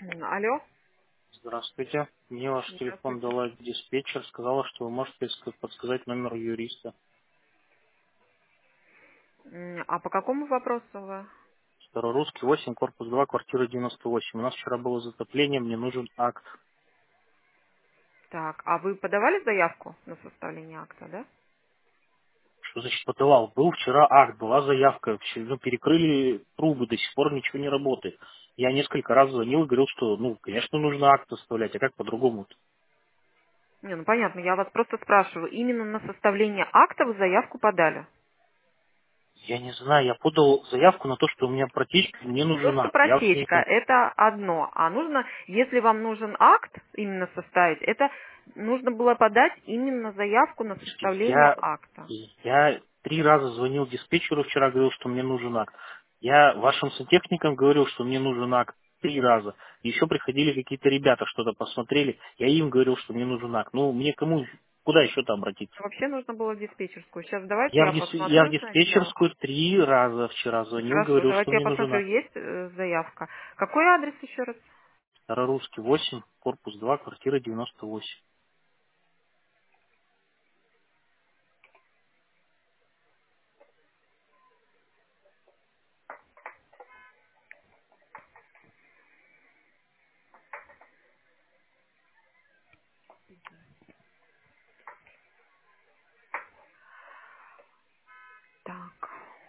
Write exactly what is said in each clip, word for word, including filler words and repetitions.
М, Алло, Здравствуйте. Мне ваш телефон здравствуйте. дала диспетчер, сказала, что вы можете ска- подсказать номер юриста. М, А по какому вопросу вы? Старорусский восемь, корпус два, квартира девяносто восемь. У нас вчера было затопление, мне нужен акт. Так, а вы подавали заявку на составление акта, да? Что значит подавал? Был вчера акт, была заявка, все, ну, перекрыли трубы, до сих пор ничего не работает. Я несколько раз звонил и говорил, что, ну, конечно, нужно акт составлять, а как по-другому? Не, ну понятно, я вас просто спрашиваю, именно на составление акта вы заявку подали? Я не знаю, я подал заявку на то, что у меня протечка, и мне нужен Просто акт. Я вот не протечка, понимаю, это одно. А нужно, если вам нужен акт именно составить, это нужно было подать именно заявку на составление Я, акта. я три раза звонил диспетчеру вчера, говорил, что мне нужен акт. Я вашим сантехникам говорил, что мне нужен акт три раза. Еще приходили какие-то ребята, что-то посмотрели. Я им говорил, что мне нужен акт. Ну, мне кому, куда еще-то обратиться? Вообще нужно было в диспетчерскую. Сейчас давайте Я в, я дис- я в посмотрю сначала. диспетчерскую три раза вчера звонил, Хорошо, говорил, что давайте я мне нужен посмотрю, акт. есть э, заявка. Какой адрес еще раз? Старорусский восемь, корпус два, квартира девяносто восемь. Так.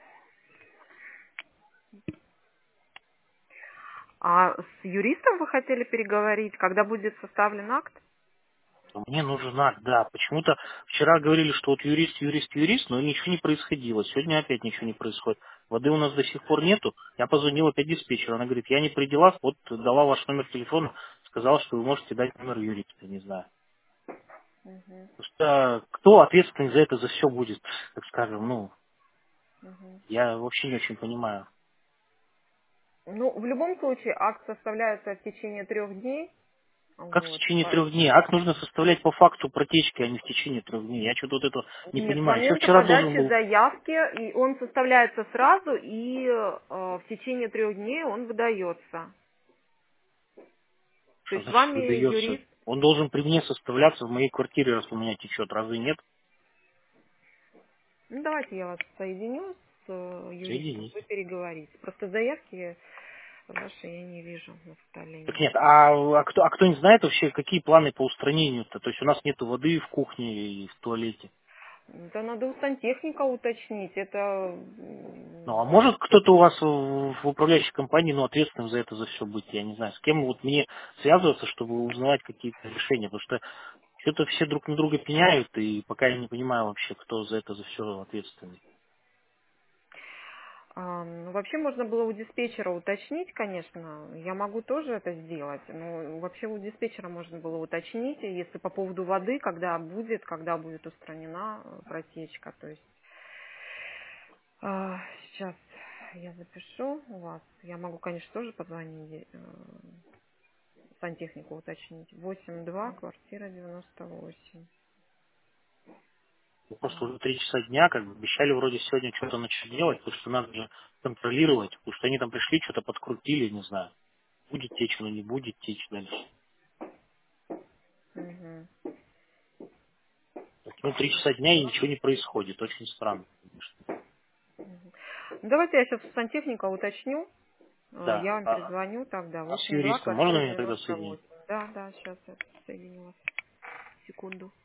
А с юристом вы хотели переговорить, когда будет составлен акт? Мне нужен акт, да. Почему-то вчера говорили, что вот юрист, юрист, юрист, но ничего не происходило. Сегодня опять ничего не происходит. Воды у нас до сих пор нету. Я позвонил опять диспетчеру. Она говорит, я не при делах, вот дала ваш номер телефона, сказала, что вы можете дать номер юриста, не знаю. Мгм, Просто кто ответственный за это, за все будет, так скажем, ну, мгм. я вообще не очень понимаю. Ну, в любом случае, акт составляется в течение трех дней. Как в Вот. течение По- трех дней? Акт нужно составлять по факту протечки, а не в течение трех дней. Я что-то вот это не Нет, с понимаю. Еще момента вчера должен подачи был. заявки, и он составляется сразу, и э, в течение трех дней он выдается. То Что есть значит вами выдается? юрист... Он должен при мне составляться в моей квартире, раз у меня течет. Разве нет? Ну, давайте я вас соединю с э, юристом, вы Соедините. переговорите. Просто заявки ваши я не вижу на Так составление. нет, а, а кто, а кто не знает вообще, какие планы по устранению-то? То есть у нас нет воды в кухне и в туалете. Это надо у сантехника уточнить. Это Ну, а м, может кто-то у вас в, в управляющей компании, ну, ответственным за это за все быть? Я не знаю, с кем вот мне связываться, чтобы узнавать какие-то решения, потому что что-то все друг на друга пеняют, и пока я не понимаю вообще, кто за это за все ответственный. а, ну, вообще можно было у диспетчера уточнить, конечно. Я могу тоже это сделать. Но вообще у диспетчера можно было уточнить, и если по поводу воды, когда будет, когда будет устранена э, протечка. То есть а, сейчас я запишу у вас. Я могу, конечно, тоже позвонить э, сантехнику уточнить. восемь два, квартира девяносто восемь. Ну, просто Так. уже три часа дня, как бы обещали вроде сегодня что-то начать делать, потому что надо же контролировать, потому что они там пришли, что-то подкрутили, не знаю, будет течь, но не будет течь дальше. Мгм. Так, ну, три часа дня и ничего не происходит, очень странно, конечно. Ну, давайте я сейчас у сантехника уточню. Э, Да, Я вам а, перезвоню тогда. а с восемь два, юристом можно квартира меня тогда девяносто соединить? восемь. Да, да, сейчас я соединю вас. Секунду.